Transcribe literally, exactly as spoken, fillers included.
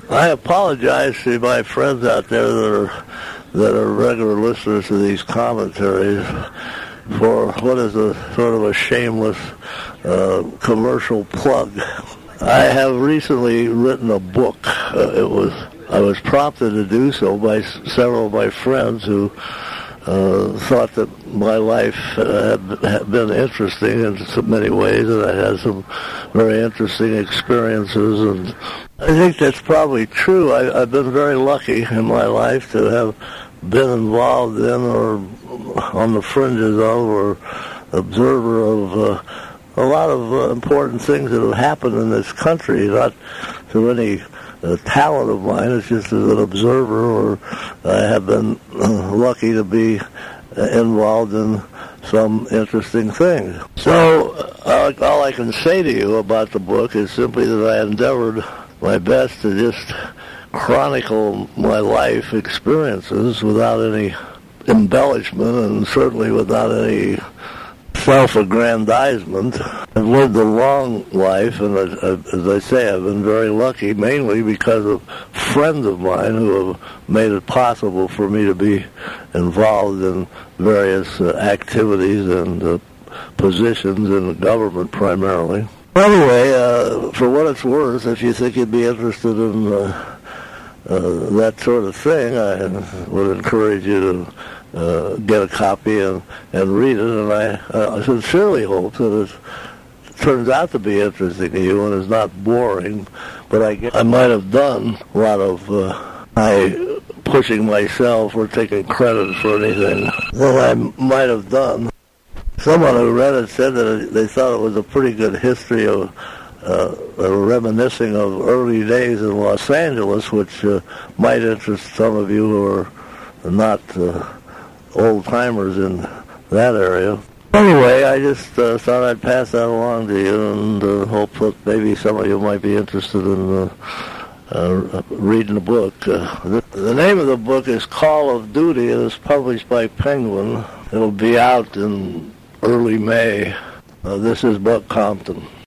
I apologize to my friends out there that are that are regular listeners to these commentaries for what is a sort of a shameless uh, commercial plug. I have recently written a book. Uh, it was I was prompted to do so by s- several of my friends who uh, thought that my life uh, had, had been interesting in so many ways, and I had some very interesting experiences. And I think that's probably true. I, I've been very lucky in my life to have been involved in or on the fringes of or observer of uh, a lot of uh, important things that have happened in this country, not through any uh, talent of mine. It's just as an observer, or I have been uh, lucky to be uh, involved in some interesting things. So uh, all I can say to you about the book is simply that I endeavored my best to just chronicle my life experiences without any embellishment and certainly without any self-aggrandizement. I've lived a long life, and as, as I say, I've been very lucky, mainly because of friends of mine who have made it possible for me to be involved in various uh, activities and uh, positions in the government primarily. Anyway, uh, for what it's worth, if you think you'd be interested in uh, uh, that sort of thing, I would encourage you to uh, get a copy and, and read it. And I uh, sincerely hope that it turns out to be interesting to you and is not boring. But I guess I might have done a lot of uh, I pushing myself or taking credit for anything that I might have done. Someone who read it said that they thought it was a pretty good history of uh, reminiscing of early days in Los Angeles, which uh, might interest some of you who are not uh, old-timers in that area. Anyway, I just uh, thought I'd pass that along to you and uh, hope that maybe some of you might be interested in uh, uh, reading the book. Uh, the, the name of the book is Call of Duty. It is published by Penguin. It'll be out in early May. Uh, this is Buck Compton.